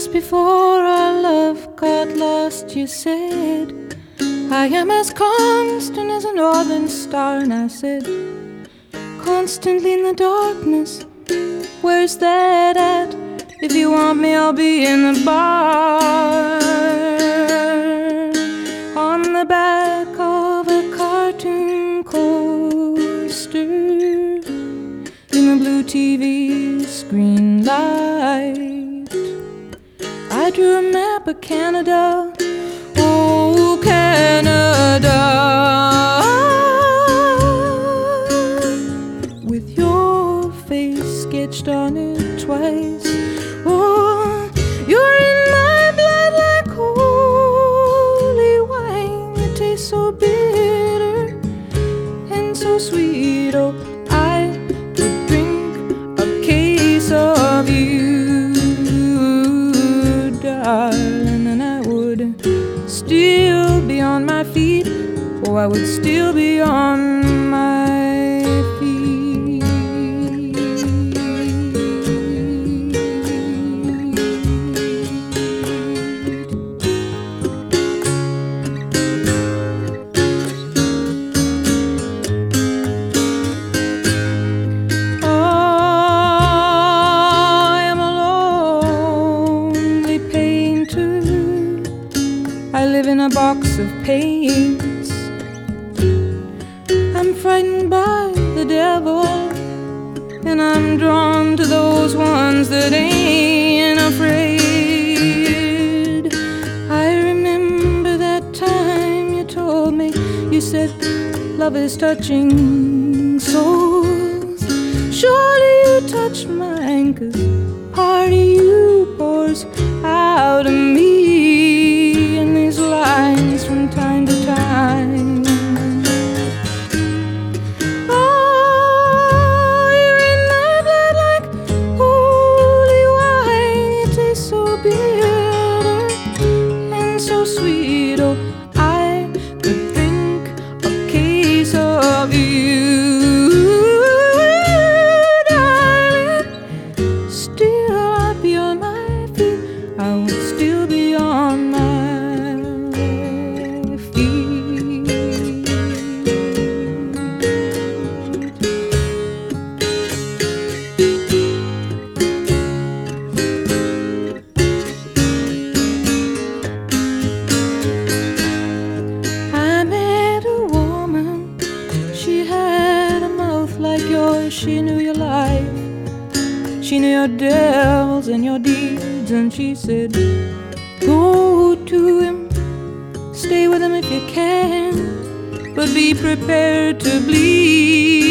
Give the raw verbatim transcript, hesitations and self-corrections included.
Just before our love got lost, you said, I am as constant as a northern star. And I said, constantly in the darkness, where's that at? If you want me, I'll be in the bar. On the back of a cartoon coaster, in the blue T V screen light, I drew a map of Canada. Oh, Canada, with your face sketched on it twice. Oh, you're in my blood like holy wine. It tastes so bitter and so sweet. Oh, I could drink a case of you, darling, and I would still be on my feet. Oh, I would still be on my feet. Oh, I am a lonely painter. I live in a box of paints. I'm frightened by the devil, and I'm drawn to those ones that ain't afraid. I remember that time you told me, you said, love is touching souls. Surely you touch mine, 'cause part of you pours out of me in these lines from time to time. Oh, you're in my blood like holy wine. It tastes so bitter and so sweet. Oh, I could drink a case of you, darling. Still I'd be on my feet. I would still be on my she knew your life, she knew your devils and your deeds, and she said, go to him, stay with him if you can, but be prepared to bleed.